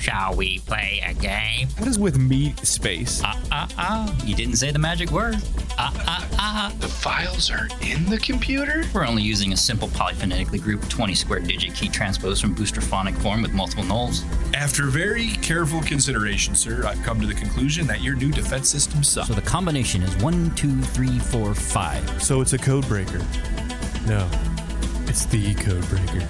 Shall we play a game? What is with meat space? You didn't say the magic word. The files are in the computer? We're only using a simple polyphonetically grouped 20 square digit key transpose from booster phonic form with multiple nulls. After very careful consideration, sir, I've come to the conclusion that your new defense system sucks. So the combination is 1, 2, 3, 4, 5. So it's a code breaker. No, it's the code breaker.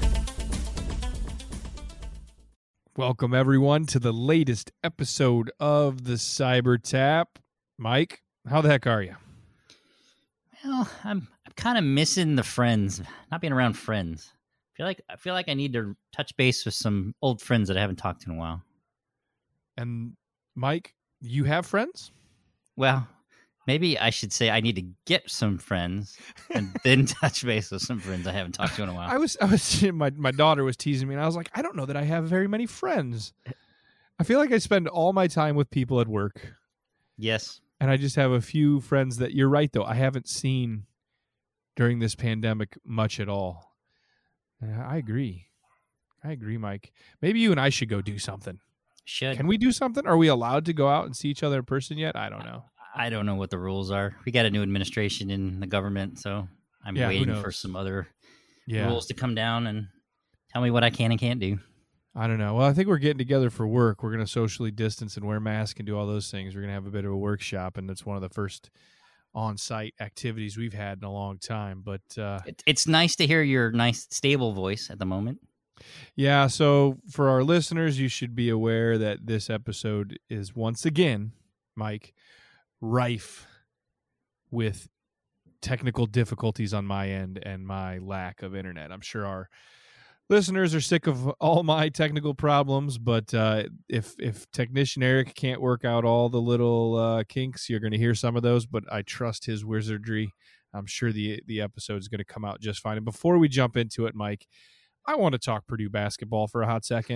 Welcome, everyone, to the latest episode of the Cyber Tap. Mike, how the heck are you? Well, I'm kind of missing the friends, not being around friends. I feel like I need to touch base with some old friends that I haven't talked to in a while. And Mike, you have friends? Well, maybe I should say I need to get some friends and then touch base with some friends I haven't talked to in a while. I was my daughter was teasing me, and I was like, I don't know that I have very many friends. I feel like I spend all my time with people at work. Yes. And I just have a few friends that, you're right, though, I haven't seen during this pandemic much at all. I agree, Mike. Maybe you and I should go do something. Should. Can we do something? Are we allowed to go out and see each other in person yet? I don't know. I don't know what the rules are. We got a new administration in the government, so I'm waiting for some other rules to come down and tell me what I can and can't do. I don't know. Well, I think we're getting together for work. We're going to socially distance and wear masks and do all those things. We're going to have a bit of a workshop, and it's one of the first on-site activities we've had in a long time. But it's nice to hear your nice, stable voice at the moment. Yeah, so for our listeners, you should be aware that this episode is once again, Mike, rife with technical difficulties on my end and my lack of internet. I'm sure our listeners are sick of all my technical problems, but if technician Eric can't work out all the little kinks, you're going to hear some of those, but I trust his wizardry. I'm sure the episode is going to come out just fine. And before we jump into it, Mike, I want to talk Purdue basketball for a hot second.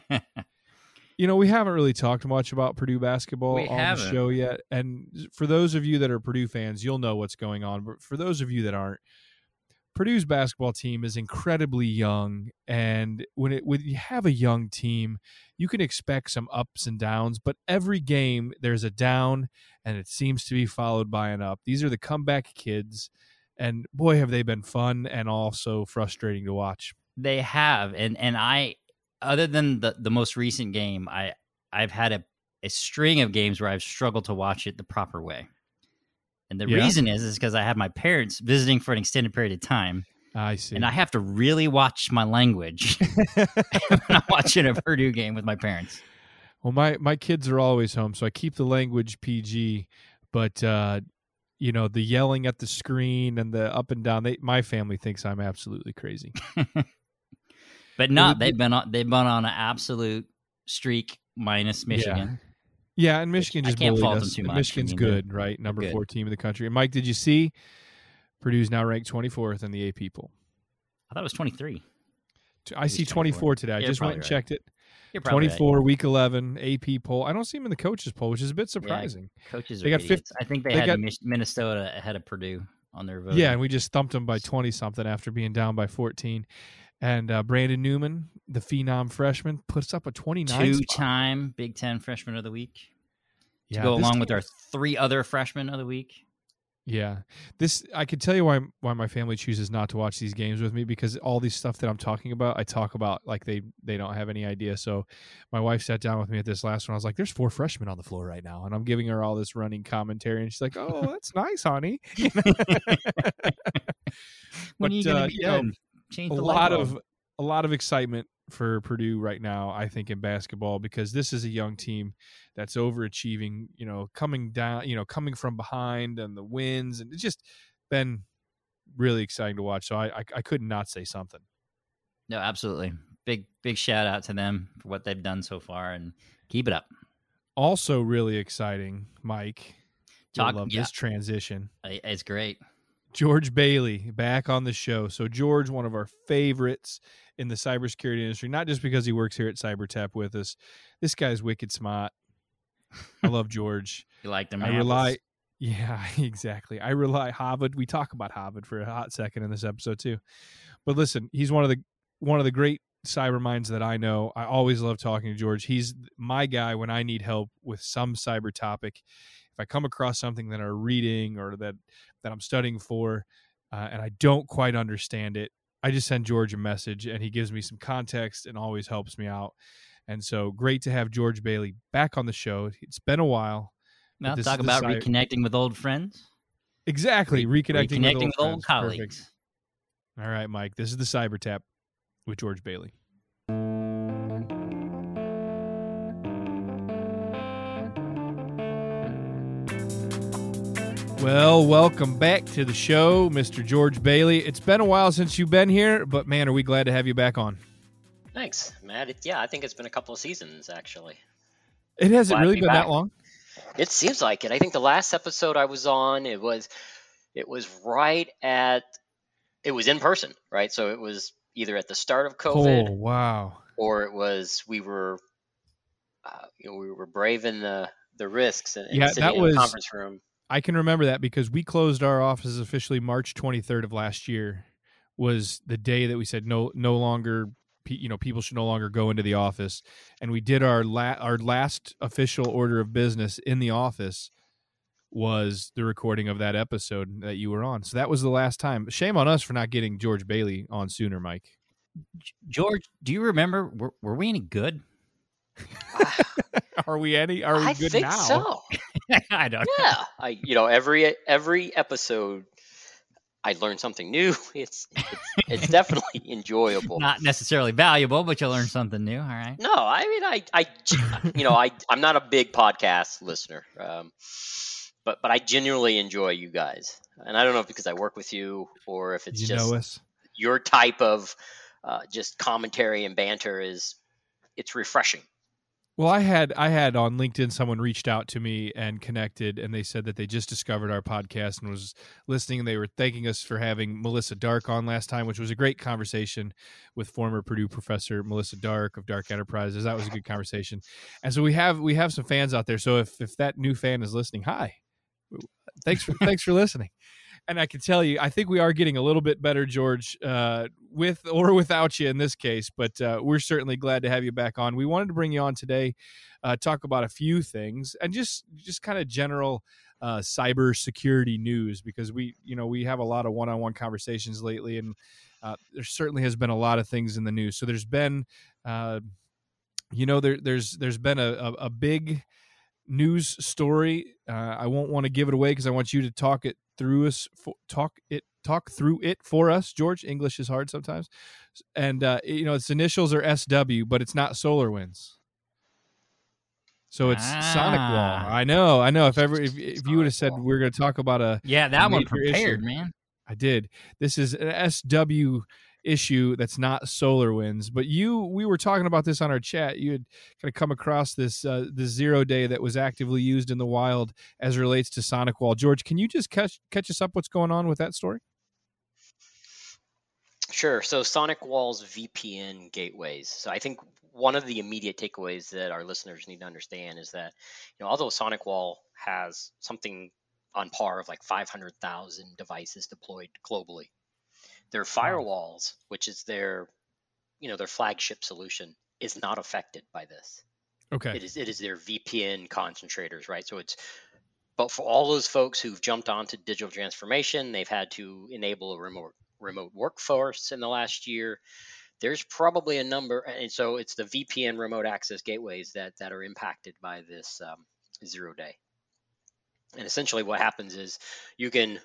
You know, we haven't really talked much about Purdue basketball on the show yet. And for those of you that are Purdue fans, you'll know what's going on. But for those of you that aren't, Purdue's basketball team is incredibly young. And when you have a young team, you can expect some ups and downs. But every game, there's a down, and it seems to be followed by an up. These are the comeback kids. And boy, have they been fun and also frustrating to watch. They have. And I, other than the most recent game, I've had a string of games where I've struggled to watch it the proper way. And the reason is because I have my parents visiting for an extended period of time. I see. And I have to really watch my language when I'm watching a Purdue game with my parents. Well, my kids are always home, so I keep the language PG. But, you know, the yelling at the screen and the up and down, my family thinks I'm absolutely crazy. But not. They've been on an absolute streak minus Michigan. Yeah, and Michigan just can't bullied fault us. them too much. Michigan's good, right? Number 4 team in the country. And Mike, did you see Purdue's now ranked 24th in the AP poll? I thought it was 23. I see 24 today. I just went and checked it. You're probably 24, right. week 11, AP poll. I don't see him in the coaches poll, which is a bit surprising. Yeah, coaches they got 50, I think they had Minnesota ahead of Purdue on their vote. Yeah, and we just thumped them by 20-something after being down by 14. And Brandon Newman, the phenom freshman, puts up a 29 two-time Big Ten Freshman of the Week. To Yeah, go along with our 3 other Freshmen of the Week. Yeah. I could tell you why my family chooses not to watch these games with me, because all these stuff that I'm talking about, I talk about like they don't have any idea. So my wife sat down with me at this last one. I was like, there's 4 freshmen on the floor right now. And I'm giving her all this running commentary. And she's like, oh, that's nice, honey. When are you going to be done? Change the light bulb. A lot of excitement for Purdue right now, I think, in basketball, because this is a young team that's overachieving, you know, coming from behind and the wins, and it's just been really exciting to watch. So I could not say something. No, absolutely. Big shout out to them for what they've done so far, and keep it up. Also really exciting, Mike. I love this transition. It's great. George Bailey back on the show. So George, one of our favorites in the cybersecurity industry, not just because he works here at CyberTap with us. This guy's wicked smart. I love George. You like them? Yeah, exactly. I rely Harvard. We talk about Harvard for a hot second in this episode too. But listen, he's one of the great cyber minds that I know, I always love talking to George. He's my guy when I need help with some cyber topic. If I come across something that I'm reading or that I'm studying for, and I don't quite understand it, I just send George a message, and he gives me some context and always helps me out. And so great to have George Bailey back on the show. It's been a while. Now talk about reconnecting with old friends. Exactly, reconnecting with old colleagues. Perfect. All right, Mike, this is the Cyber Tap with George Bailey. Well, welcome back to the show, Mr. George Bailey. It's been a while since you've been here, but man, are we glad to have you back on. Thanks, Matt. I think it's been a couple of seasons, actually. It hasn't really been that long? It seems like it. I think the last episode I was on, it was right at, it was in person, right? So it was either at the start of COVID. Oh, wow. Or it was, we were braving the risks and sitting in the conference room. I can remember that because we closed our offices officially March 23rd of last year was the day that we said no longer, people should no longer go into the office. And we did our last official order of business in the office was the recording of that episode that you were on. So that was the last time. Shame on us for not getting George Bailey on sooner, Mike. George, do you remember, were we any good? Are we good now? I think so. I don't know. Yeah. Every episode I learn something new. It's definitely enjoyable. Not necessarily valuable, but you learn something new. All right. No, I mean, I'm not a big podcast listener, but I genuinely enjoy you guys, and I don't know if because I work with you or if it's just your type of just commentary and banter it's refreshing. Well, I had on LinkedIn someone reached out to me and connected, and they said that they just discovered our podcast and was listening, and they were thanking us for having Melissa Dark on last time, which was a great conversation with former Purdue professor Melissa Dark of Dark Enterprises. That was a good conversation, and so we have some fans out there. So if that new fan is listening, hi, thanks for listening. And I can tell you, I think we are getting a little bit better, George, with or without you in this case. But we're certainly glad to have you back on. We wanted to bring you on today, talk about a few things, and just kind of general cyber security news, because we have a lot of one-on-one conversations lately, and there certainly has been a lot of things in the news. So there's been, there's been a big news story. I won't want to give it away because I want you to talk through it for us, George. English is hard sometimes, and its initials are SW, but it's not SolarWinds, so it's SonicWall. I know. If you would have said we're going to talk about that one prepared issue, man. I did. This is an SW issue that's not SolarWinds, but we were talking about this on our chat. You had kind of come across this 0 day that was actively used in the wild as it relates to SonicWall. George, can you just catch us up what's going on with that story? Sure. So SonicWall's VPN gateways. So I think one of the immediate takeaways that our listeners need to understand is that, although SonicWall has something on par of like 500,000 devices deployed globally, their firewalls, which is their flagship solution, is not affected by this. Okay. It is their VPN concentrators, right? So but for all those folks who've jumped onto digital transformation, they've had to enable a remote workforce in the last year. There's probably a number, and so it's the VPN remote access gateways that are impacted by this 0 day. And essentially, what happens is you can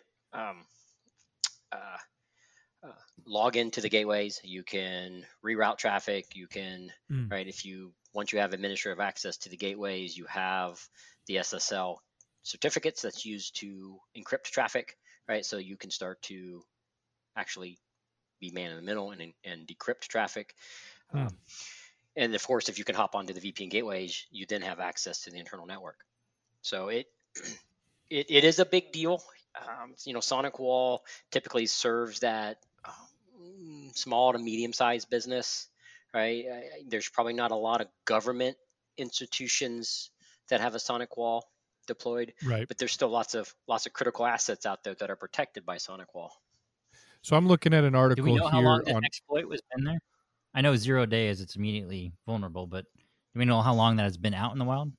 log into the gateways, you can reroute traffic, you can, right, once you have administrative access to the gateways, you have the SSL certificates that's used to encrypt traffic, right? So you can start to actually be man in the middle and decrypt traffic. And of course, if you can hop onto the VPN gateways, you then have access to the internal network. So it is a big deal. SonicWall typically serves that small to medium-sized business, right? There's probably not a lot of government institutions that have a SonicWall deployed, right? But there's still lots of critical assets out there that are protected by SonicWall. So I'm looking at an article here. Do we know how long the exploit was in there? I know 0 day is it's immediately vulnerable, but do we know how long that has been out in the wild?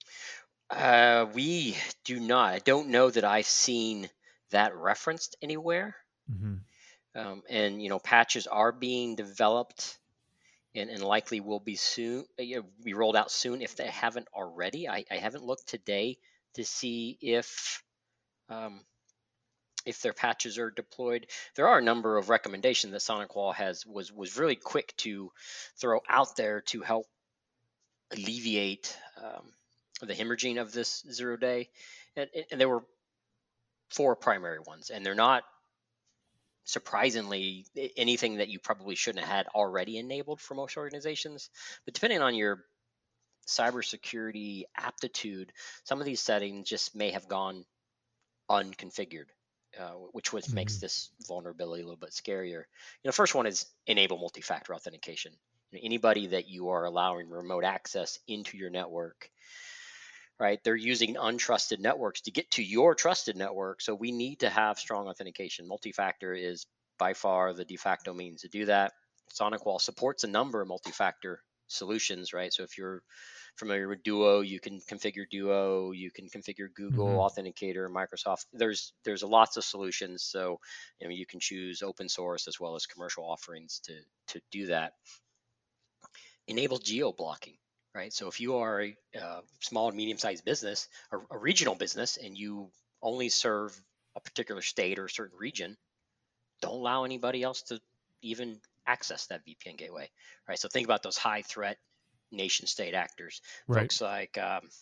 We do not. I don't know that I've seen that referenced anywhere. Mm-hmm. And patches are being developed and likely will be soon. Be rolled out soon if they haven't already. I haven't looked today to see um, if their patches are deployed. There are a number of recommendations that SonicWall was really quick to throw out there to help alleviate the hemorrhaging of this 0 day, and there were 4 primary ones, and they're not surprisingly anything that you probably shouldn't have had already enabled for most organizations. But depending on your cybersecurity aptitude, some of these settings just may have gone unconfigured, which makes this vulnerability a little bit scarier. First one is enable multi-factor authentication. Anybody that you are allowing remote access into your network, right? They're using untrusted networks to get to your trusted network. So we need to have strong authentication. Multi-factor is by far the de facto means to do that. SonicWall supports a number of multi-factor solutions, right? So if you're familiar with Duo, you can configure Duo, you can configure Google Authenticator, Microsoft. There's lots of solutions. So you can choose open source as well as commercial offerings to do that. Enable geo blocking. Right. So if you are a small and medium-sized business, or a regional business, and you only serve a particular state or a certain region, don't allow anybody else to even access that VPN gateway. Right. So think about those high-threat nation-state actors, folks like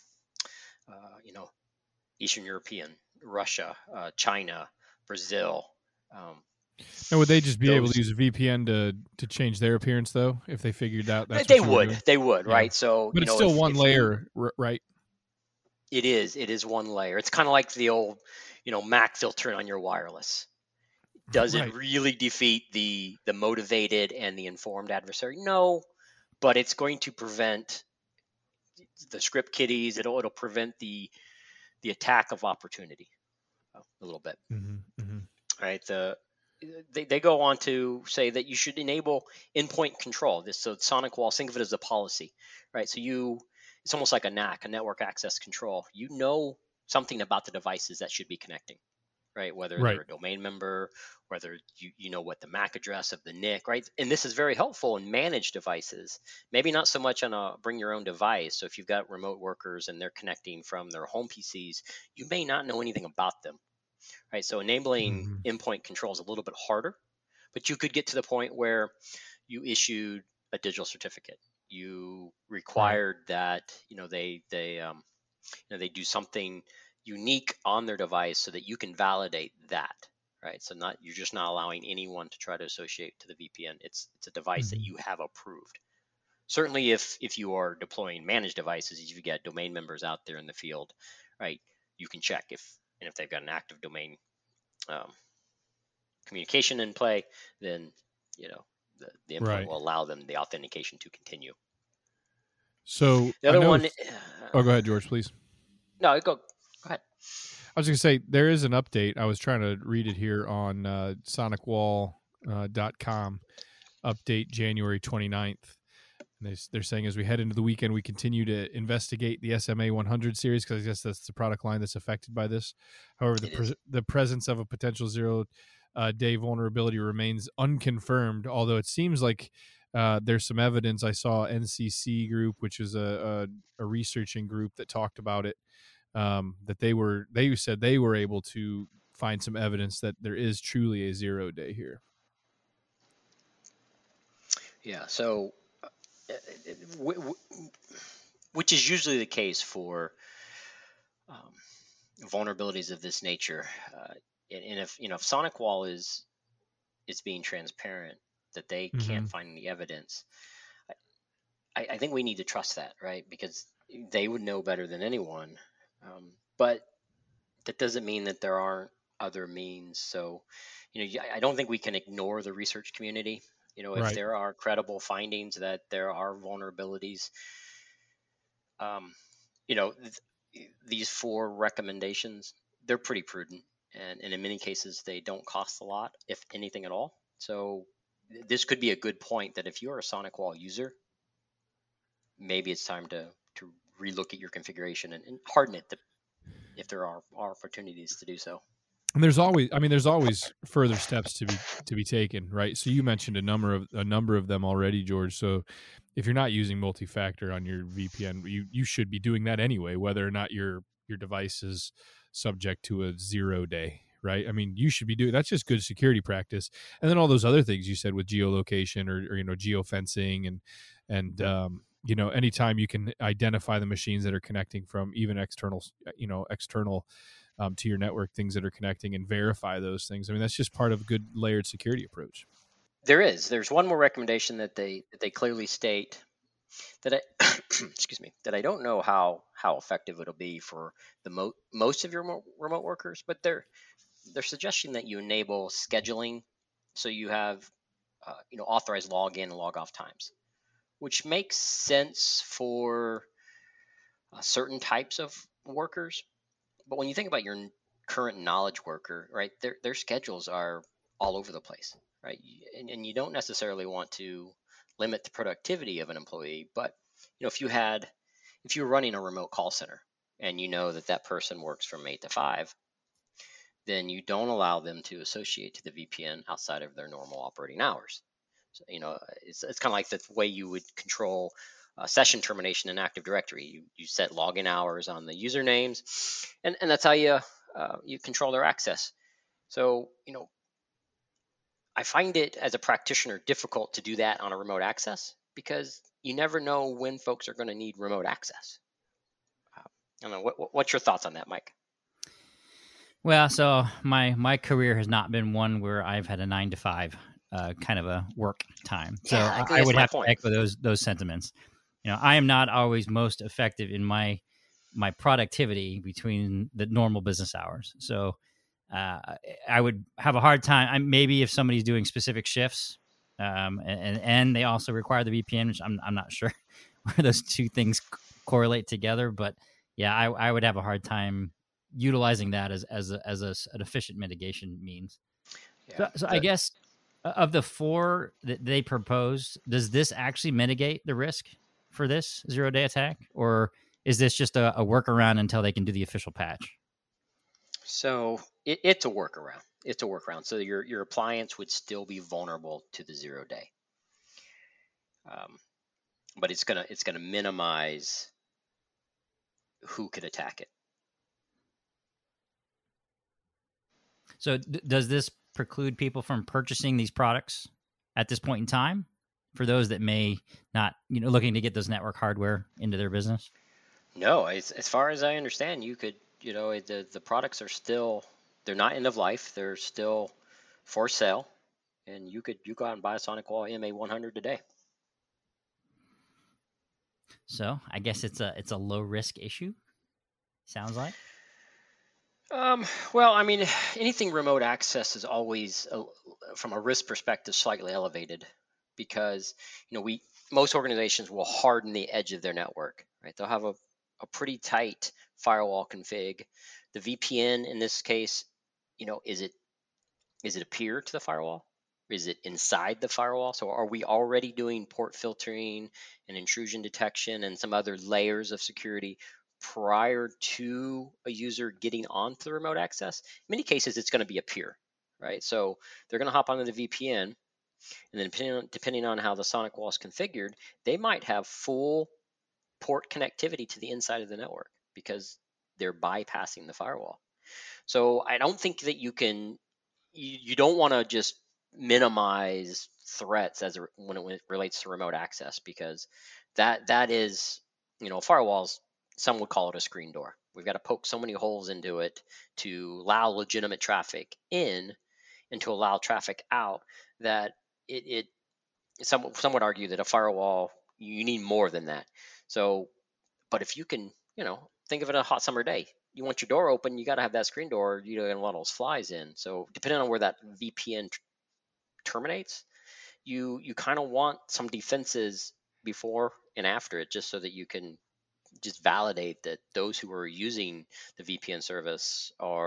Eastern European, Russia, China, Brazil. And would they just be able to use a VPN to change their appearance, though, if they figured out that's they what would? doing? They would, right? So, but it's still one layer, right? It is one layer. It's kind of like the old, MAC filtering on your wireless. Does it really defeat the motivated and the informed adversary? No, but it's going to prevent the script kiddies. It'll prevent the attack of opportunity a little bit. Right? They go on to say that you should enable endpoint control. So SonicWall, think of it as a policy, right? So it's almost like a NAC, a network access control. You know something about the devices that should be connecting, right? Whether they're a domain member, whether you know what the MAC address of the NIC, right? And this is very helpful in managed devices. Maybe not so much on a bring your own device. So if you've got remote workers and they're connecting from their home PCs, you may not know anything about them. Right, so enabling endpoint control is a little bit harder, but you could get to the point where you issued a digital certificate. You required that they do something unique on their device so that you can validate that. Right, so you're just not allowing anyone to try to associate to the VPN. It's a device that you have approved. Certainly, if you are deploying managed devices, if you've got domain members out there in the field, right, you can check if they've got an active domain communication in play, then the endpoint will allow them the authentication to continue. So the other one. Go ahead, George, please. No, go ahead. I was going to say there is an update. I was trying to read it here on sonicwall.com. Update January 29th. They're saying as we head into the weekend, we continue to investigate the SMA 100 series because I guess that's the product line that's affected by this. However, the presence of a potential 0 day vulnerability remains unconfirmed, although it seems like there's some evidence. I saw NCC Group, which is a researching group that talked about it, that they said they were able to find some evidence that there is truly a 0 day here. Yeah, so which is usually the case for vulnerabilities of this nature. And if SonicWall is being transparent that they can't find any evidence, I think we need to trust that, right? Because they would know better than anyone. But that doesn't mean that there aren't other means. So, I don't think we can ignore the research community. If there are credible findings that there are vulnerabilities, these 4 recommendations, they're pretty prudent. And in many cases, they don't cost a lot, if anything at all. So this could be a good point that if you're a SonicWall user, maybe it's time to relook at your configuration and harden it if there are opportunities to do so. And there's always further steps to be taken, right? So you mentioned a number of them already, George. So if you're not using multi-factor on your VPN, you should be doing that anyway, whether or not your device is subject to a 0 day, right? I mean, you should be doing that's just good security practice. And then all those other things you said with geolocation or geofencing and anytime you can identify the machines that are connecting from even external to your network, things that are connecting, and verify those things. I mean, that's just part of a good layered security approach. There's one more recommendation that they clearly state that excuse me, that I don't know how effective it'll be for the most of your remote workers, but they're suggesting that you enable scheduling, so you have authorized login and log off times, which makes sense for certain types of workers. But when you think about your current knowledge worker, right, their schedules are all over the place, right? And you don't necessarily want to limit the productivity of an employee. But if you were running a remote call center and you know that person works from 8 to 5, then you don't allow them to associate to the VPN outside of their normal operating hours. So, it's kind of like the way you would control session termination in Active Directory. You set login hours on the usernames, and that's how you control their access. So, I find it as a practitioner difficult to do that on a remote access because you never know when folks are going to need remote access. I don't know. What's your thoughts on that, Mike? Well, so my career has not been one where I've had a 9 to 5 kind of a work time. So yeah, I would have to echo those sentiments. I am not always most effective in my productivity between the normal business hours. So I would have a hard time. Maybe if somebody's doing specific shifts, and they also require the VPN, which I'm not sure where those two things correlate together. But yeah, I would have a hard time utilizing that as an efficient mitigation means. Yeah, so I guess of the 4 that they proposed, does this actually mitigate the risk for this 0-day attack, or is this just a workaround until they can do the official patch? So it's a workaround. It's a workaround. So your appliance would still be vulnerable to the 0-day, but it's gonna minimize who could attack it. So does this preclude people from purchasing these products at this point in time for those that may not, looking to get this network hardware into their business? No, as far as I understand, you could, the products are still, they're not end of life. They're still for sale, and you go out and buy a SonicWall MA100 today. So I guess it's a low risk issue. Sounds like. Well, I mean, anything remote access is always, from a risk perspective, slightly elevated because, most organizations will harden the edge of their network, right? They'll have a pretty tight firewall config. The VPN in this case, is it a peer to the firewall? Is it inside the firewall? So are we already doing port filtering and intrusion detection and some other layers of security prior to a user getting onto the remote access? In many cases, it's going to be a peer, right? So they're going to hop onto the VPN, and then depending on how the SonicWall is configured, they might have full port connectivity to the inside of the network because they're bypassing the firewall. So I don't think that you don't want to just minimize threats when it relates to remote access, because that is, firewalls, some would call it a screen door. We've got to poke so many holes into it to allow legitimate traffic in and to allow traffic out that some would argue that a firewall, you need more than that. So, but if you can, think of it a hot summer day, you want your door open, you got to have that screen door, you don't get a lot of those flies in. So depending on where that VPN terminates, you kind of want some defenses before and after it, just so that you can just validate that those who are using the VPN service are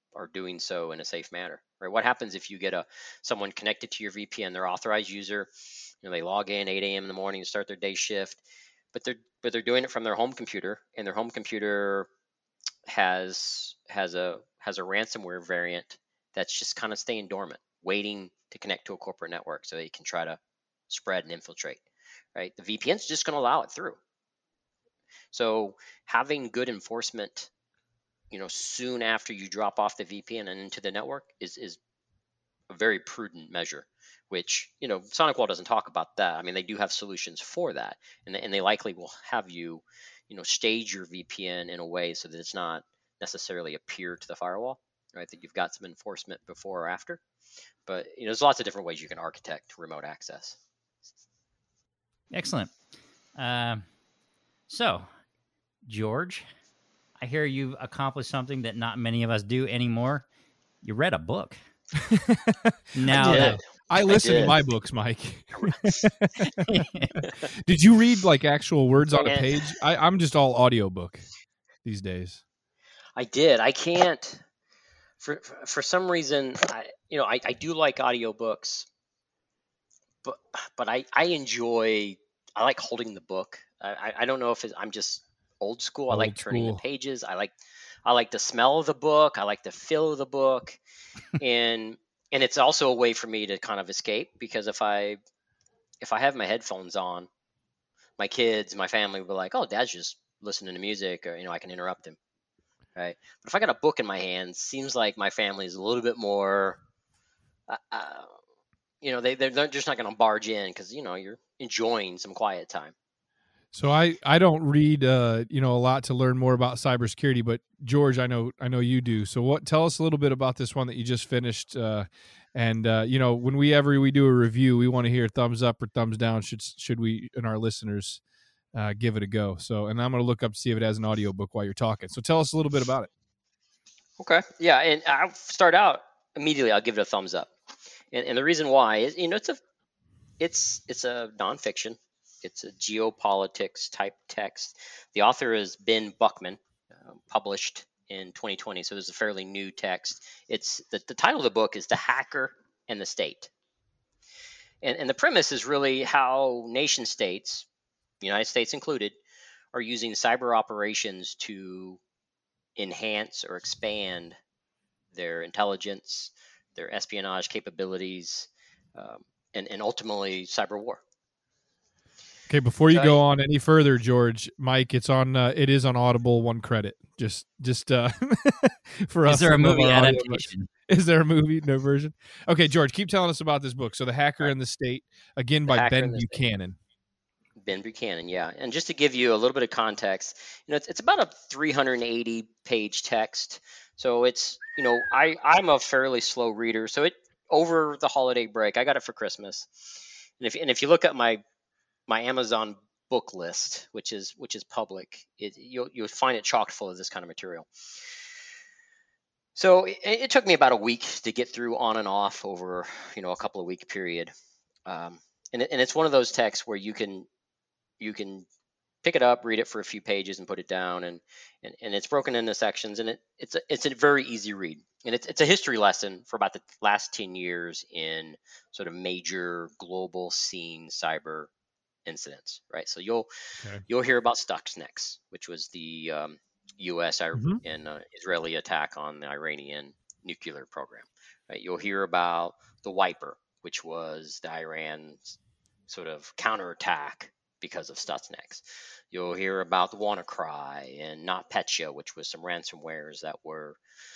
are doing so in a safe manner, right? What happens if you get someone connected to your VPN, they're authorized user, they log in 8 a.m. in the morning to start their day shift, but they're doing it from their home computer, and their home computer has a ransomware variant that's just kind of staying dormant, waiting to connect to a corporate network so they can try to spread and infiltrate, right? The VPN's just going to allow it through. So having good enforcement, soon after you drop off the VPN and into the network is a very prudent measure, which, SonicWall doesn't talk about that. I mean, they do have solutions for that, and they likely will have you, stage your VPN in a way so that it's not necessarily a peer to the firewall, right? That you've got some enforcement before or after. But, there's lots of different ways you can architect remote access. Excellent. So, George, I hear you've accomplished something that not many of us do anymore. You read a book. Now, I listen to my books, Mike. Did you read like actual words on a page? I'm just all audiobook these days. I did. I can't. For some reason, I do like audiobooks, but I like holding the book. I don't know if I'm just old school. I like turning the pages. I like the smell of the book. I like the feel of the book, and it's also a way for me to kind of escape, because if I have my headphones on, my kids, my family will be like, "Oh, Dad's just listening to music," or I can interrupt him, right? But if I got a book in my hands, seems like my family is a little bit more, they're just not going to barge in because you're enjoying some quiet time. So I don't read a lot to learn more about cybersecurity, but George, I know you do. So tell us a little bit about this one that you just finished. And when we do a review, we want to hear thumbs up or thumbs down. Should we and our listeners give it a go? So, and I'm going to look up to see if it has an audiobook while you're talking. So tell us a little bit about it. Okay, yeah, and I'll start out immediately. I'll give it a thumbs up, and the reason why is it's a nonfiction. It's a geopolitics type text. The author is Ben Buchman, published in 2020. So this is a fairly new text. It's the title of the book is The Hacker and the State. And the premise is really how nation states, the United States included, are using cyber operations to enhance or expand their intelligence, their espionage capabilities, and ultimately cyber war. Okay, before you go on any further, George, Mike, it's on. It is on Audible. 1 credit. Just for us. Is there a movie adaptation? Is there a movie? No version. Okay, George, keep telling us about this book. So, The Hacker and the State, again by Ben Buchanan. Ben Buchanan, yeah. And just to give you a little bit of context, it's about a 380-page text. So it's, I'm a fairly slow reader. So over the holiday break, I got it for Christmas. And if you look at my Amazon book list, which is public, you'll find it chock full of this kind of material. So it took me about a week to get through on and off over a couple of week period, and it's one of those texts where you can pick it up, read it for a few pages, and put it down, and it's broken into sections, and it's a very easy read, and it's a history lesson for about the last 10 years in sort of major global scene cyber incidents, right? So you'll hear about Stuxnet, which was the U.S. and Israeli attack on the Iranian nuclear program, right? You'll hear about the Wiper, which was the Iran sort of counterattack because of Stuxnet. You'll hear about the WannaCry and NotPetya, which was some ransomwares that were.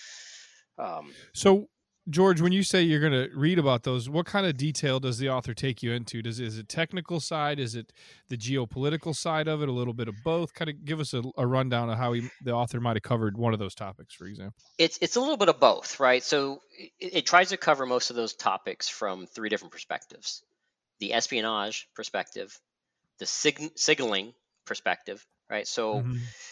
So, George, when you say you're going to read about those, what kind of detail does the author take you into? Is it technical side? Is it the geopolitical side of it? A little bit of both? Kind of give us a rundown of how the author might have covered one of those topics, for example. It's a little bit of both, right? So it tries to cover most of those topics from 3 different perspectives: the espionage perspective, the signaling perspective, right? So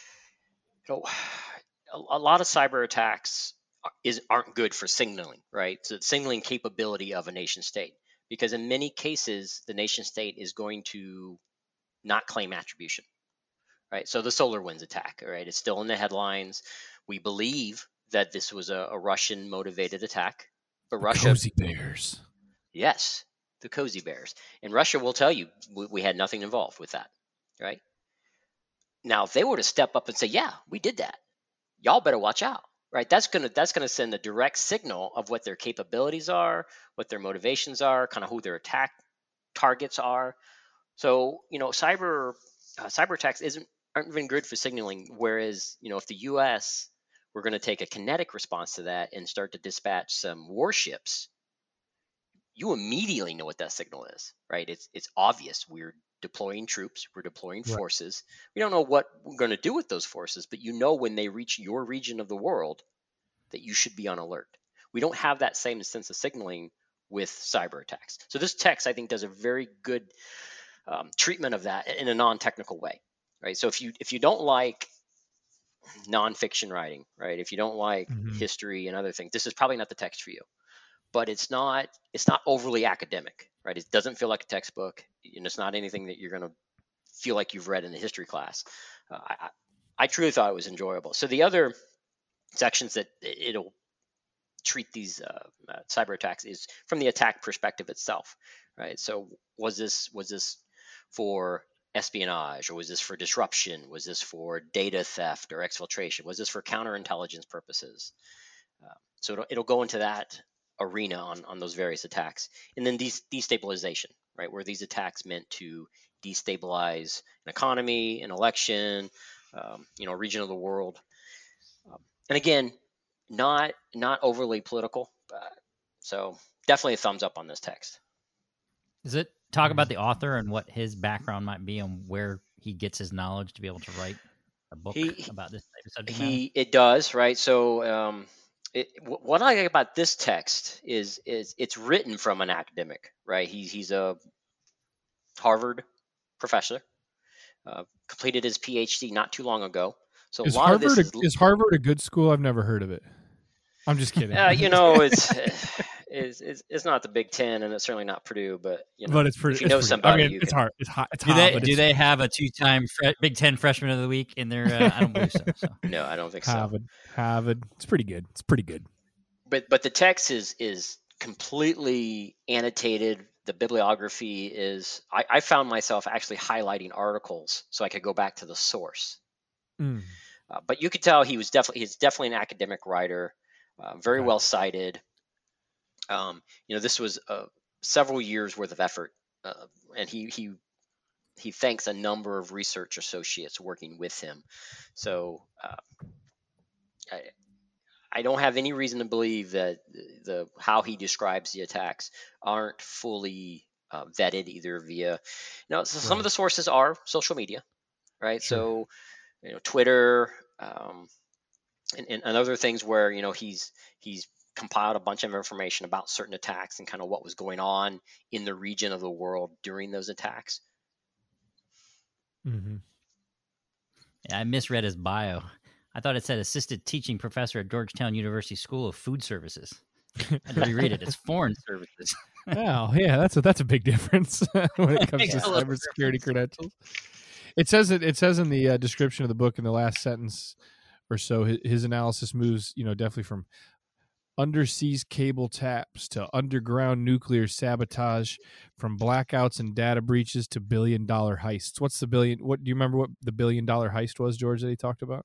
a lot of cyber attacks aren't good for signaling, right? So the signaling capability of a nation state, because in many cases, the nation state is going to not claim attribution, right? So the SolarWinds attack, right? It's still in the headlines. We believe that this was a Russian motivated attack. But The Russia, Cozy Bears. yes, the Cozy Bears. And Russia will tell you we had nothing involved with that, right? Now, if they were to step up and say, yeah, we did that, y'all better watch out, right? That's gonna send a direct signal of what their capabilities are, what their motivations are, kind of who their attack targets are. So, cyber attacks aren't even good for signaling. Whereas, if the U.S. were going to take a kinetic response to that and start to dispatch some warships, you immediately know what that signal is, right? It's obvious. We're deploying troops, we're deploying Right. forces. We don't know what we're going to do with those forces, but when they reach your region of the world that you should be on alert. We don't have that same sense of signaling with cyber attacks. So this text, I think, does a very good treatment of that in a non-technical way, right? So if you don't like nonfiction writing, right? If you don't like history and other things, this is probably not the text for you. But it's not overly academic, right? It doesn't feel like a textbook, and it's not anything that you're going to feel like you've read in a history class. I truly thought it was enjoyable. So the other sections that it'll treat these cyber attacks is from the attack perspective itself, right? So was this for espionage, or was this for disruption? Was this for data theft or exfiltration? Was this for counterintelligence purposes? So it'll go into that arena on those various attacks. And then destabilization, right? Where these attacks meant to destabilize an economy, an election, a region of the world. And again, not overly political. So definitely a thumbs up on this text. Does it talk about the author and what his background might be and where he gets his knowledge to be able to write a book about this type of subject matter? It does, right? So what I like about this text is it's written from an academic, right? He's a Harvard professor, completed his PhD not too long ago. So Is Harvard a good school? I've never heard of it. I'm just kidding. It's not the Big Ten, and it's certainly not Purdue, but but it's pretty. If you know somebody, it's hard. It's hot. Do they have a 2-time Big Ten Freshman of the Week in their? I don't believe so. No, I don't think Harvard. It's pretty good. It's pretty good. But the text is completely annotated. The bibliography is. I found myself actually highlighting articles so I could go back to the source. But you could tell he's definitely an academic writer, very well cited. This was several years worth of effort, and he thanks a number of research associates working with him. So I don't have any reason to believe that how he describes the attacks aren't fully vetted either via. Some of the sources are social media, right? Sure. So Twitter and other things where he's compiled a bunch of information about certain attacks and kind of what was going on in the region of the world during those attacks. Yeah, I misread his bio. I thought it said assistant teaching professor at Georgetown University School of Food Services. I had to reread it. It's foreign services. Oh, yeah, that's a big difference when it comes to cybersecurity credentials. It says in the description of the book in the last sentence or so, his analysis moves, definitely from underseas cable taps to underground nuclear sabotage, from blackouts and data breaches to billion-dollar heists. What do you remember what the billion-dollar heist was, George, that he talked about?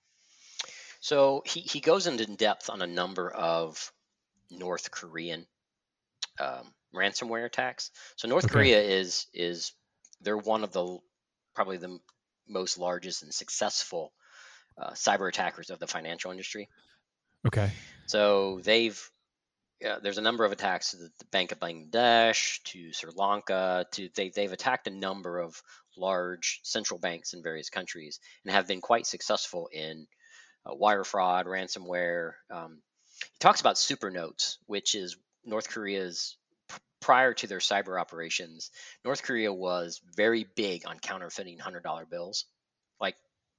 So he goes into depth on a number of North Korean ransomware attacks. So North Korea is they're one of probably the most largest and successful cyber attackers of the financial industry. Okay. So there's a number of attacks to the Bank of Bangladesh, to Sri Lanka, they've attacked a number of large central banks in various countries and have been quite successful in wire fraud, ransomware. He talks about supernotes, which is North Korea's, prior to their cyber operations, North Korea was very big on counterfeiting $100 bills, like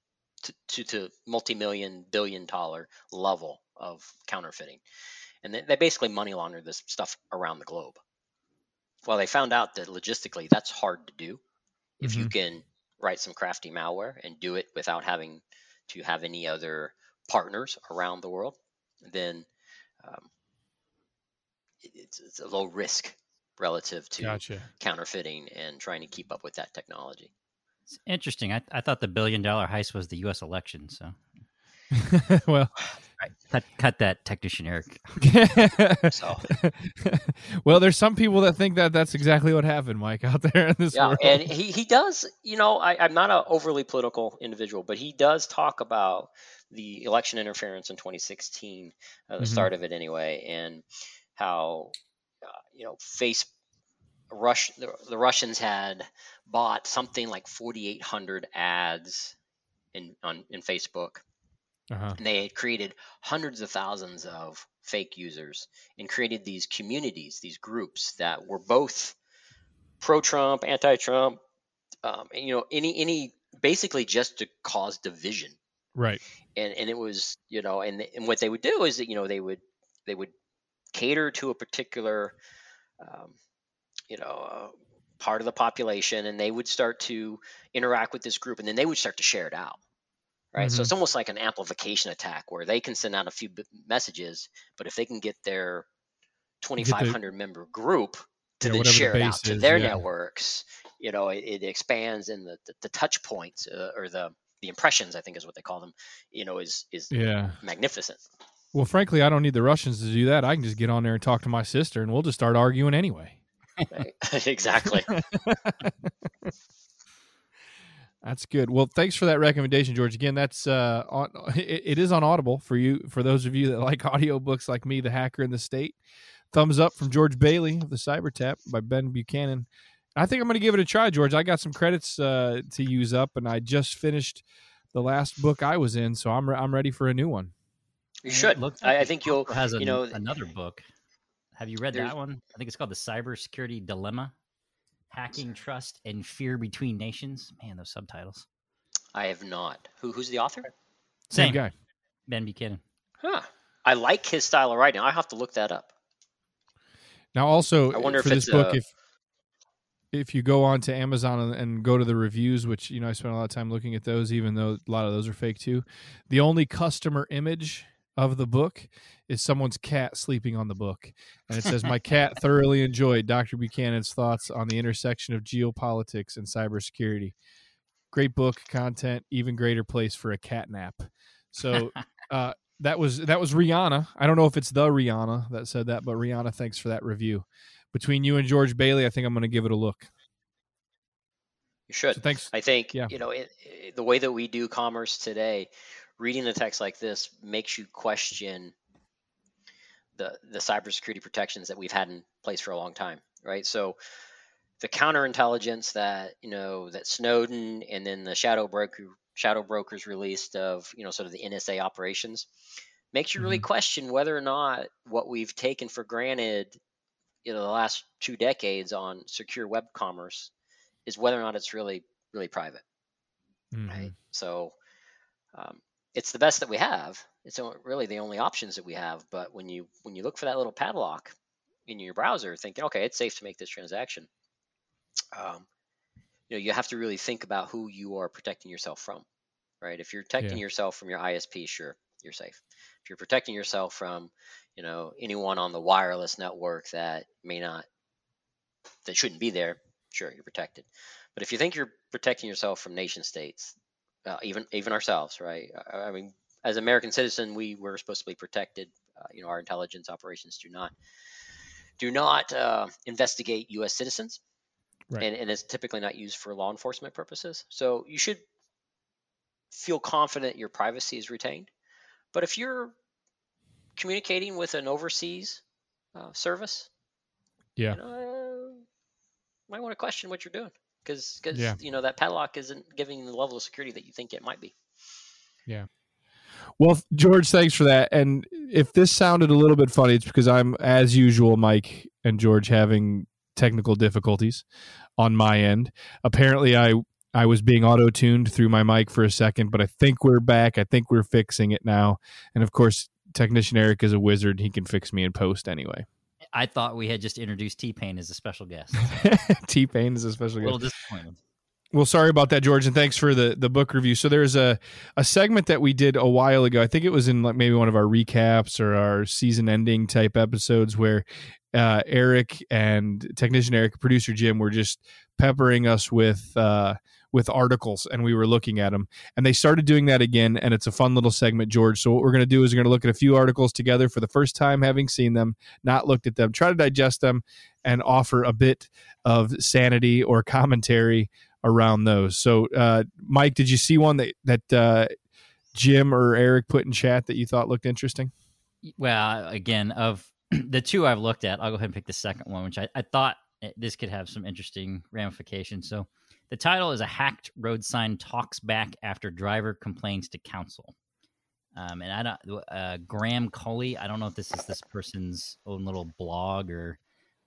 to multi-million, billion-dollar level of counterfeiting. And they basically money laundered this stuff around the globe. Well, they found out that logistically that's hard to do if you can write some crafty malware and do it without having to have any other partners around the world. then it's a low risk relative to Gotcha. counterfeiting and trying to keep up with that technology. It's interesting. I thought the $1 billion heist was the U.S. election. So, well, cut that, Technician Eric. So, well, there's some people that think that that's exactly what happened, Mike, out there in this world. and he does. I'm not an overly political individual, but he does talk about the election interference in 2016, the start of it anyway, and how the Russians had bought something like 4,800 ads in Facebook, and they had created hundreds of thousands of fake users and created these communities, these groups that were both pro-Trump, anti-Trump, any basically just to cause division. Right. And it was, and what they would do is that, they would cater to a particular, part of the population, and they would start to interact with this group, and then they would start to share it out. Right. So it's almost like an amplification attack where they can send out a few messages, but if they can get their 2,500 member group to then share it out to their networks, it expands, and the touch points or the impressions, I think is what they call them, is magnificent. Well, frankly, I don't need the Russians to do that. I can just get on there and talk to my sister, and we'll just start arguing anyway. Exactly. That's good. Well, thanks for that recommendation, George. Again, that's it is on Audible for you. For those of you that like audiobooks like me, The Hacker in the State. Thumbs up from George Bailey of the Cyber Tap by Ben Buchanan. I think I'm going to give it a try, George. I got some credits to use up, and I just finished the last book I was in, so I'm ready for a new one. You should. I think you'll has another book. Have you read that one? I think it's called The Cybersecurity Dilemma: Hacking Trust and Fear Between Nations. Man, those subtitles. I have not. Who's the author? Same guy. Ben Buchanan. Huh. I like his style of writing. I have to look that up. Now, also, I wonder for this book, if you go on to Amazon and go to the reviews, which I spent a lot of time looking at those, even though a lot of those are fake too. The only customer image of the book is someone's cat sleeping on the book, and it says, "My cat thoroughly enjoyed Dr. Buchanan's thoughts on the intersection of geopolitics and cybersecurity. Great book, content, even greater place for a cat nap." So that was Rihanna. I don't know if it's the Rihanna that said that, but Rihanna, thanks for that review. Between you and George Bailey, I think I'm going to give it a look. You should. So thanks. I think the way that we do commerce today, reading a text like this makes you question the cybersecurity protections that we've had in place for a long time, right? So the counterintelligence that that Snowden and then the shadow brokers released of sort of the NSA operations makes you really question whether or not what we've taken for granted the last 2 decades on secure web commerce is whether or not it's really private, right? So it's the best that we have. It's really the only options that we have. But when you look for that little padlock in your browser, thinking, okay, it's safe to make this transaction, you have to really think about who you are protecting yourself from, right? If you're protecting yourself from your ISP, sure, you're safe. If you're protecting yourself from, anyone on the wireless network that shouldn't be there, sure, you're protected. But if you think you're protecting yourself from nation states, even ourselves, right? I mean, as American citizen, we were supposed to be protected. Our intelligence operations do not investigate U.S. citizens, right. and it's typically not used for law enforcement purposes. So you should feel confident your privacy is retained. But if you're communicating with an overseas service, might want to question what you're doing. Because that padlock isn't giving you the level of security that you think it might be. Yeah. Well, George, thanks for that. And if this sounded a little bit funny, it's because I'm, as usual, Mike and George, having technical difficulties on my end. Apparently, I was being auto-tuned through my mic for a second, but I think we're back. I think we're fixing it now. And of course, Technician Eric is a wizard. He can fix me in post anyway. I thought we had just introduced T-Pain as a special guest. T-Pain is a special guest. A little disappointed. Well, sorry about that, George, and thanks for the book review. So there's a segment that we did a while ago. I think it was in like maybe one of our recaps or our season ending type episodes where Eric and technician Eric, producer Jim, were just peppering us with articles, and we were looking at them. And they started doing that again, and it's a fun little segment, George. So what we're going to do is we're going to look at a few articles together for the first time, having seen them, not looked at them, try to digest them, and offer a bit of sanity or commentary around those. So, Mike, did you see one that Jim or Eric put in chat that you thought looked interesting? Well, again, of the two I've looked at, I'll go ahead and pick the second one, which I thought this could have some interesting ramifications. So the title is "A Hacked Road Sign Talks Back After Driver Complains to Council." And I don't, Graham Coley, I don't know if this is this person's own little blog or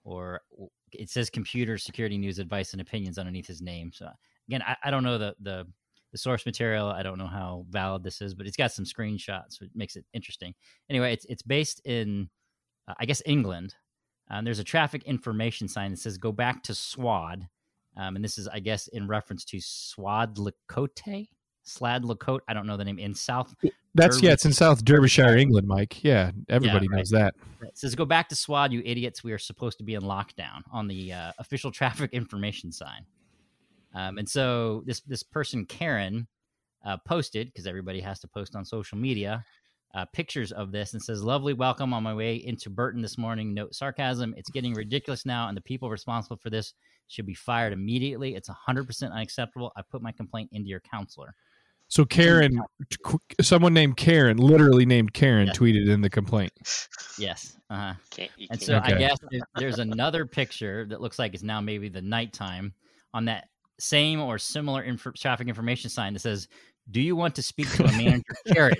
it says computer security news advice and opinions underneath his name. So again, I don't know the source material. I don't know how valid this is, but it's got some screenshots, so it makes it interesting. Anyway, it's based in, I guess, England. There's a traffic information sign that says "Go back to Swad," and this is, I guess, in reference to Swadlincote. Sladlincote. I don't know the name in South. It's in South Derbyshire, England, Mike. Yeah, everybody knows that. It says, "Go back to Swad, you idiots. We are supposed to be in lockdown," on the official traffic information sign. And so this person, Karen, posted, because everybody has to post on social media, pictures of this, and says, "Lovely welcome on my way into Burton this morning. Note sarcasm. It's getting ridiculous now, and the people responsible for this should be fired immediately. It's 100% unacceptable. I put my complaint into your counselor." So Karen, someone named Karen, literally named Karen, tweeted in the complaint. Yes. Uh-huh. And Okay. so I guess there's another picture that looks like it's now maybe the nighttime on that same or similar traffic information sign that says, "Do you want to speak to a manager, Karen?"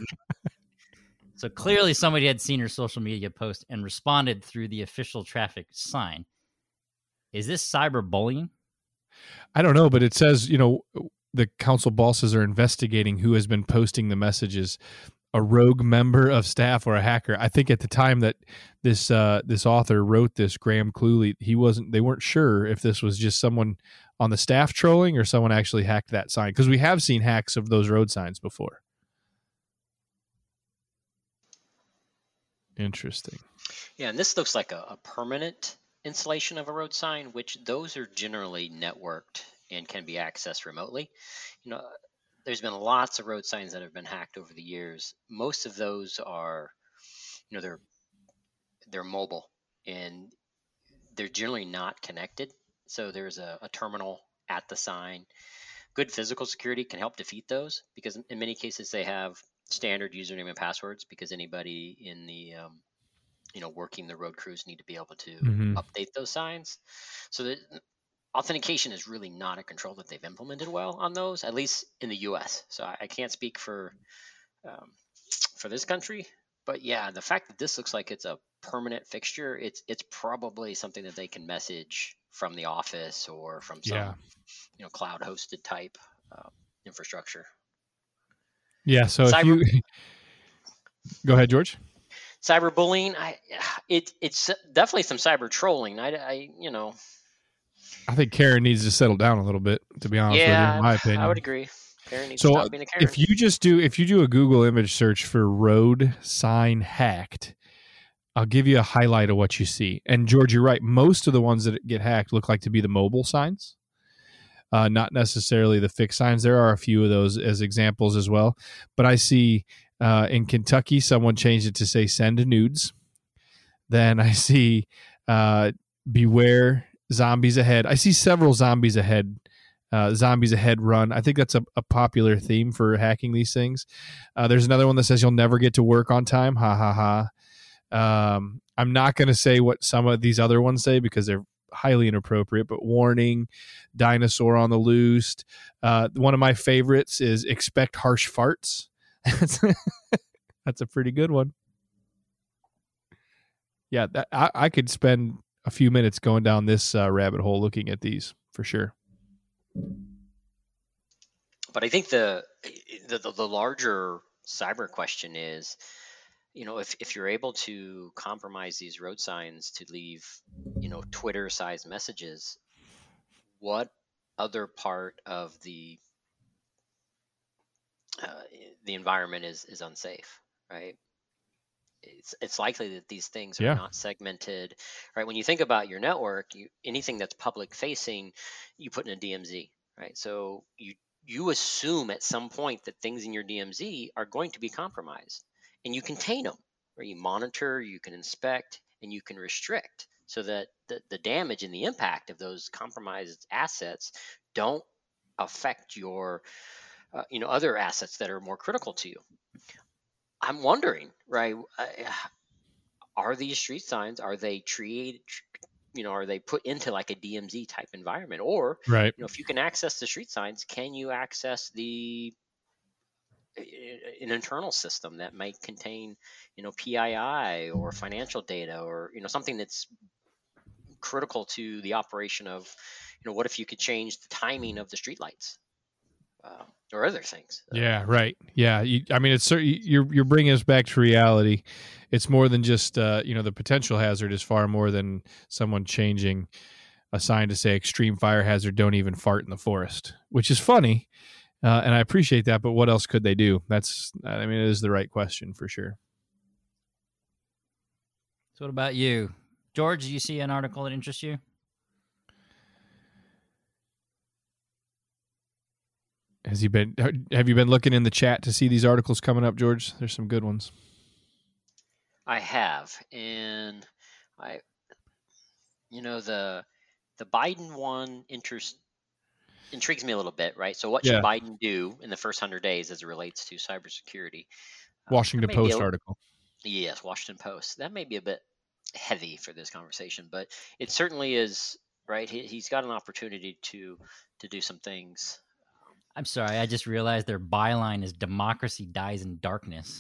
So clearly somebody had seen her social media post and responded through the official traffic sign. Is this cyberbullying? I don't know, but it says, the council bosses are investigating who has been posting the messages, a rogue member of staff or a hacker. I think at the time that this author wrote this, Graham Cluley, they weren't sure if this was just someone on the staff trolling or someone actually hacked that sign, because we have seen hacks of those road signs before. Interesting. Yeah, and this looks like a permanent installation of a road sign, which those are generally networked and can be accessed remotely. There's been lots of road signs that have been hacked over the years. Most of those are, they're mobile and they're generally not connected. So there's a terminal at the sign. Good physical security can help defeat those, because in many cases they have standard username and passwords, because anybody in the working the road crews need to be able to update those signs. So that authentication is really not a control that they've implemented well on those, at least in the U.S. So I can't speak for this country, but yeah, the fact that this looks like it's a permanent fixture, it's probably something that they can message from the office or from some cloud hosted type infrastructure. Yeah. So if you go ahead, George. Cyberbullying, it's definitely some cyber trolling. I think Karen needs to settle down a little bit, to be honest with you, in my opinion. I would agree. Karen needs to stop being a Karen. If you do a Google image search for road sign hacked, I'll give you a highlight of what you see. And George, you're right. Most of the ones that get hacked look like to be the mobile signs, not necessarily the fixed signs. There are a few of those as examples as well. But I see in Kentucky, someone changed it to say "send nudes." Then I see "beware zombies ahead." I see several zombies ahead run. I think that's a popular theme for hacking these things. There's another one that says "you'll never get to work on time." Ha ha ha. I'm not going to say what some of these other ones say because they're highly inappropriate, but warning, dinosaur on the loose. One of my favorites is "expect harsh farts." That's a pretty good one. Yeah, I could spend a few minutes going down this rabbit hole looking at these for sure. But I think the larger cyber question is, if you're able to compromise these road signs to leave, Twitter-sized messages, what other part of the environment is unsafe, right? It's likely that these things are not segmented, right? When you think about your network, anything that's public facing, you put in a DMZ, right? So you assume at some point that things in your DMZ are going to be compromised, and you contain them, or you monitor, you can inspect, and you can restrict, so that the damage and the impact of those compromised assets don't affect your other assets that are more critical to you. I'm wondering, right? Are these street signs, are they treated, are they put into like a DMZ type environment? Or, right. If you can access the street signs, can you access an internal system that might contain, PII or financial data, or, something that's critical to the operation of, what if you could change the timing of the street lights? Or other things. Yeah, right. Yeah, it's you're bringing us back to reality. It's more than just the potential hazard is far more than someone changing a sign to say extreme fire hazard, don't even fart in the forest, which is funny, and I appreciate that. But what else could they do? It is the right question for sure. So, what about you, George? Do you see an article that interests you? Have you been looking in the chat to see these articles coming up, George? There's some good ones. I have, and the Biden one intrigues me a little bit, right? So what should Biden do in the first 100 days as it relates to cybersecurity? Washington Post article. Yes, Washington Post. That may be a bit heavy for this conversation, but it certainly is, right? He's got an opportunity to do some things. I'm sorry, I just realized their byline is "Democracy dies in darkness."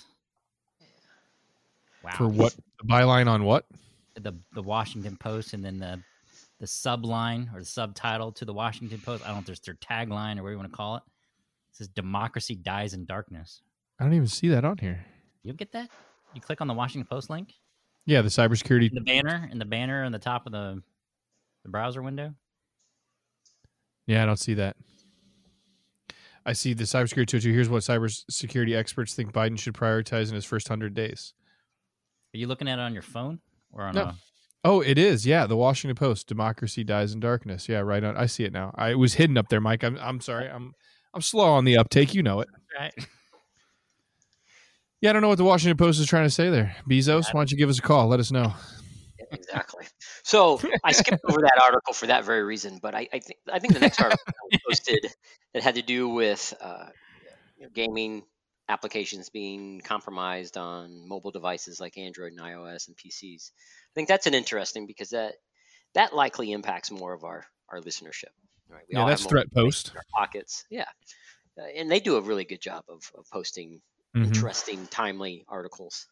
Wow. For what? The byline on what? The Washington Post, and then the subline or the subtitle to the Washington Post. I don't know if there's their tagline or whatever you want to call it. It says "Democracy dies in darkness." I don't even see that on here. You'll get that? You click on the Washington Post link? Yeah, the cybersecurity. The banner on the top of the browser window? Yeah, I don't see that. I see the cybersecurity 202. Here's what cybersecurity experts think Biden should prioritize in his first 100 days. Are you looking at it on your phone or on no. Oh, it is. Yeah, the Washington Post. Democracy dies in darkness. Yeah, right on. I see it now. It was hidden up there, Mike. I'm sorry. I'm slow on the uptake. You know it. Right. Yeah, I don't know what the Washington Post is trying to say there. Bezos, why don't you give us a call? Let us know. Exactly. So I skipped over that article for that very reason, but I think the next article I posted that had to do with gaming applications being compromised on mobile devices like Android and iOS and PCs. I think that's an interesting, because that likely impacts more of our listenership. Right? We all that's have Threat Post. In our pockets. Yeah, and they do a really good job of posting interesting, timely articles.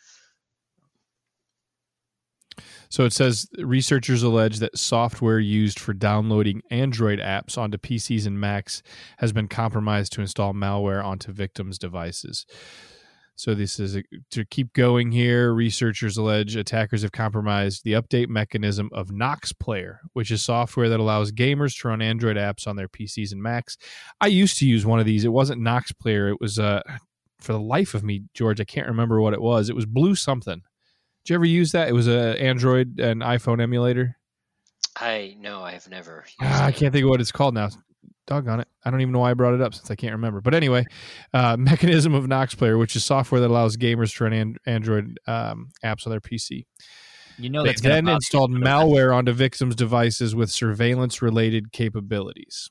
So it says researchers allege that software used for downloading Android apps onto PCs and Macs has been compromised to install malware onto victims' devices. So this is to keep going here. Researchers allege attackers have compromised the update mechanism of Nox Player, which is software that allows gamers to run Android apps on their PCs and Macs. I used to use one of these. It wasn't Nox Player. It was, for the life of me, George, I can't remember what it was. It was Blue something. Did you ever use that? It was an Android and iPhone emulator. I have never. I can't think of what it's called now. Doggone it. I don't even know why I brought it up, since I can't remember. But anyway, mechanism of Nox Player, which is software that allows gamers to run Android apps on their PC. They then installed malware onto victims' devices with surveillance-related capabilities.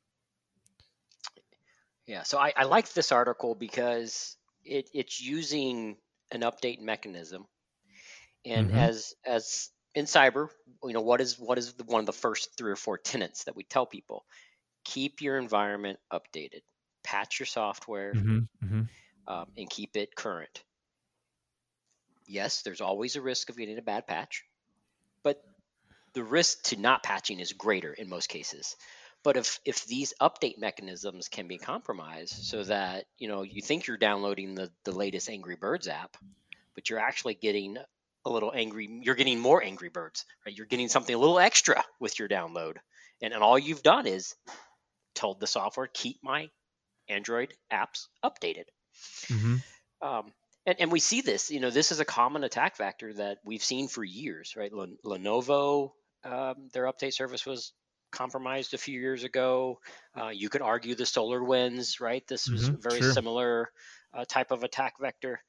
Yeah, so I like this article because it's using an update mechanism. And as in cyber, what is one of the first 3 or 4 tenets that we tell people? Keep your environment updated, patch your software, and keep it current. Yes, there's always a risk of getting a bad patch, but the risk to not patching is greater in most cases. But if these update mechanisms can be compromised, so that you think you're downloading the latest Angry Birds app, but you're actually getting a little angry, you're getting more Angry Birds, right? You're getting something a little extra with your download, and all you've done is told the software, keep my Android apps updated. Mm-hmm. And we see this, this is a common attack vector that we've seen for years, right? Lenovo, their update service was compromised a few years ago. You could argue the SolarWinds, right? This was a very similar type of attack vector.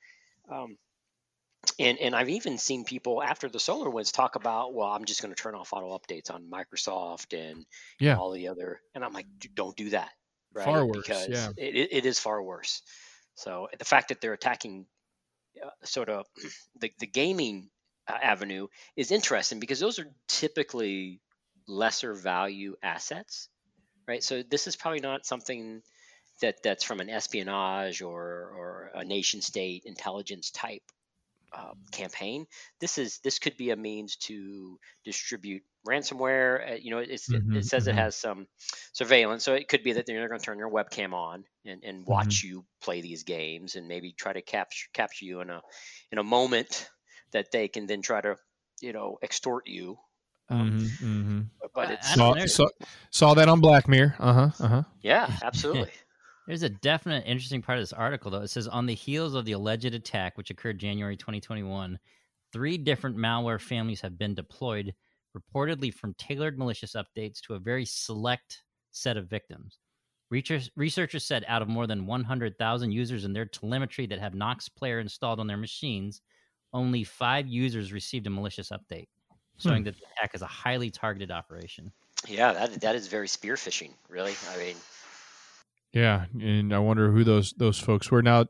And I've even seen people after the SolarWinds talk about, well, I'm just going to turn off auto updates on Microsoft and all the other. And I'm like, don't do that, right? Far worse, because it is far worse. So the fact that they're attacking sort of the gaming avenue is interesting, because those are typically lesser value assets, right? So this is probably not something that's from an espionage or a nation state intelligence type campaign. This could be a means to distribute ransomware. It says it has some surveillance, so it could be that they're going to turn your webcam on and watch you play these games, and maybe try to capture you in a moment that they can then try to extort you. But it's saw that on Black Mirror. Yeah, absolutely. There's a definite interesting part of this article, though. It says, on the heels of the alleged attack, which occurred January 2021, 3 different malware families have been deployed, reportedly from tailored malicious updates to a very select set of victims. Researchers said out of more than 100,000 users in their telemetry that have Nox Player installed on their machines, only 5 users received a malicious update, showing that the attack is a highly targeted operation. Yeah, that is very spear phishing, really. I mean... Yeah, and I wonder who those folks were. Now,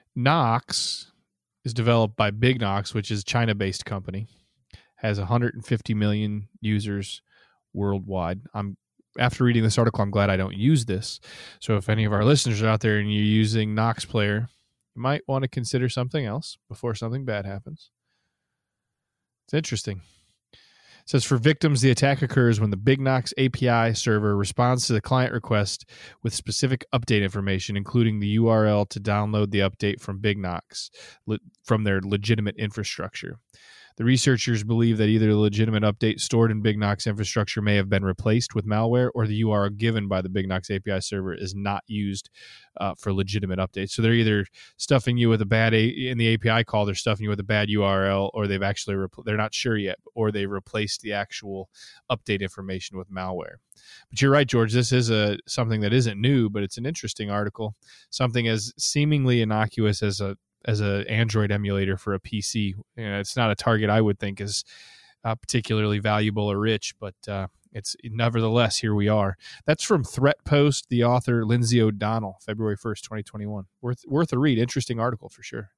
Nox is developed by Big Nox, which is a China-based company, has 150 million users worldwide. After reading this article, I'm glad I don't use this. So if any of our listeners are out there and you're using Nox Player, you might want to consider something else before something bad happens. It's interesting. It says, for victims, the attack occurs when the Big Nox API server responds to the client request with specific update information, including the URL to download the update from Big Nox from their legitimate infrastructure. The researchers believe that either the legitimate update stored in Big Nox infrastructure may have been replaced with malware, or the URL given by the Big Nox API server is not used for legitimate updates. So they're either stuffing you with a bad in the API call, they're stuffing you with a bad URL, or they've actually they're not sure yet, or they replaced the actual update information with malware. But you're right, George. This is something that isn't new, but it's an interesting article. Something as seemingly innocuous as a Android emulator for a PC. It's not a target I would think is particularly valuable or rich, but it's nevertheless, here we are. That's from Threat Post, the author Lindsay O'Donnell, February 1st, 2021. Worth a read. Interesting article for sure.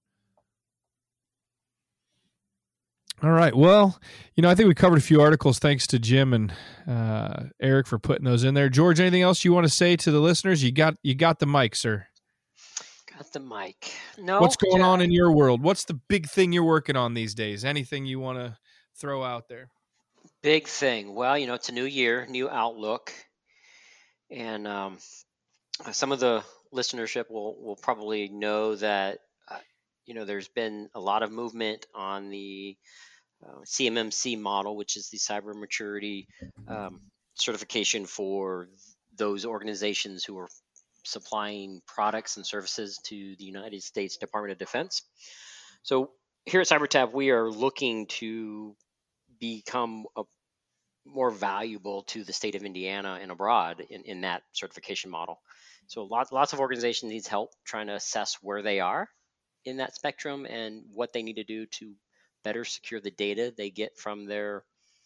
All right. Well, I think we covered a few articles. Thanks to Jim and Eric for putting those in there. George, anything else you want to say to the listeners? You got the mic, sir. Got the mic. No. What's going on in your world? What's the big thing you're working on these days? Anything you want to throw out there? Big thing. Well, it's a new year, new outlook. And some of the listenership will probably know that, there's been a lot of movement on the CMMC model, which is the cyber maturity certification for those organizations who are supplying products and services to the United States Department of Defense. So here at CyberTab, we are looking to become more valuable to the state of Indiana and abroad in that certification model. So lots of organizations needs help trying to assess where they are in that spectrum and what they need to do to better secure the data they get from their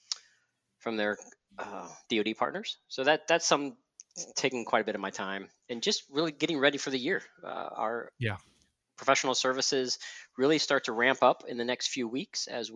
DoD partners. So that's taking quite a bit of my time, and just really getting ready for the year. Our professional services really start to ramp up in the next few weeks as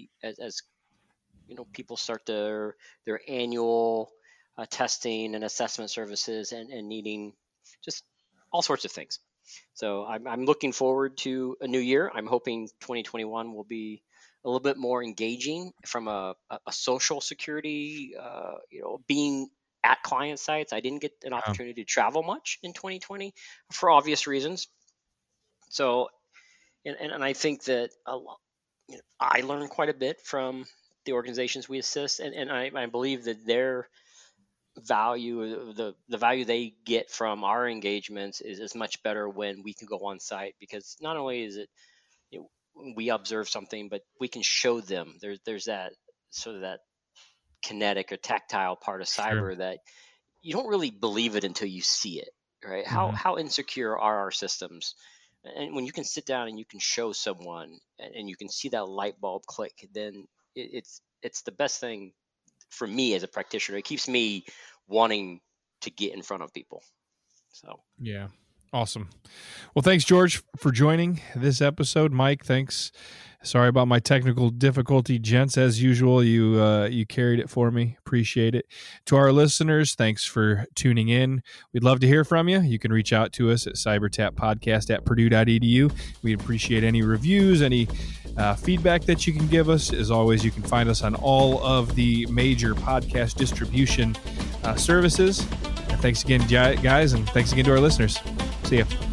people start their annual testing and assessment services and needing just all sorts of things. So I'm looking forward to a new year. I'm hoping 2021 will be a little bit more engaging from a social security, being at client sites. I didn't get an opportunity to travel much in 2020 for obvious reasons. So, and I think that I learned quite a bit from the organizations we assist, and I believe that their value, the value they get from our engagements is much better when we can go on site, because not only is it, we observe something, but we can show them. There's that sort of that kinetic or tactile part of cyber that you don't really believe it until you see it, right? How insecure are our systems? And when you can sit down and you can show someone and you can see that light bulb click, then it's the best thing for me as a practitioner. It keeps me wanting to get in front of people. So yeah, awesome. Well, thanks, George, for joining this episode. Mike, thanks. Sorry about my technical difficulty, gents. As usual, you carried it for me. Appreciate it. To our listeners, thanks for tuning in. We'd love to hear from you. You can reach out to us at cybertappodcast@purdue.edu. We'd appreciate any reviews, any feedback that you can give us. As always, you can find us on all of the major podcast distribution services. And thanks again, guys, and thanks again to our listeners. See ya.